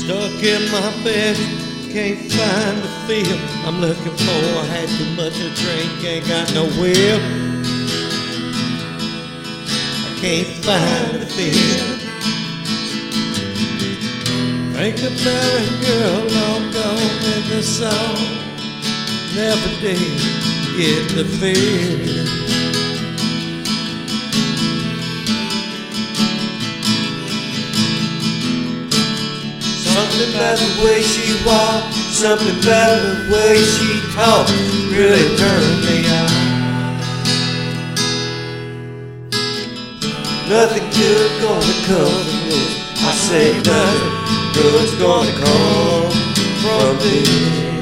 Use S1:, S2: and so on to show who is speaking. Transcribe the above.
S1: Stuck in my bed, can't find the feel I'm looking for. I had too much to drink, ain't got no will. I can't find the feel. Think about a girl long gone in the song. Never did get the feel. Something about the way she walked, something about the way she talked, really turned me on. Nothing good gonna come from this. I say nothing good's gonna come from this.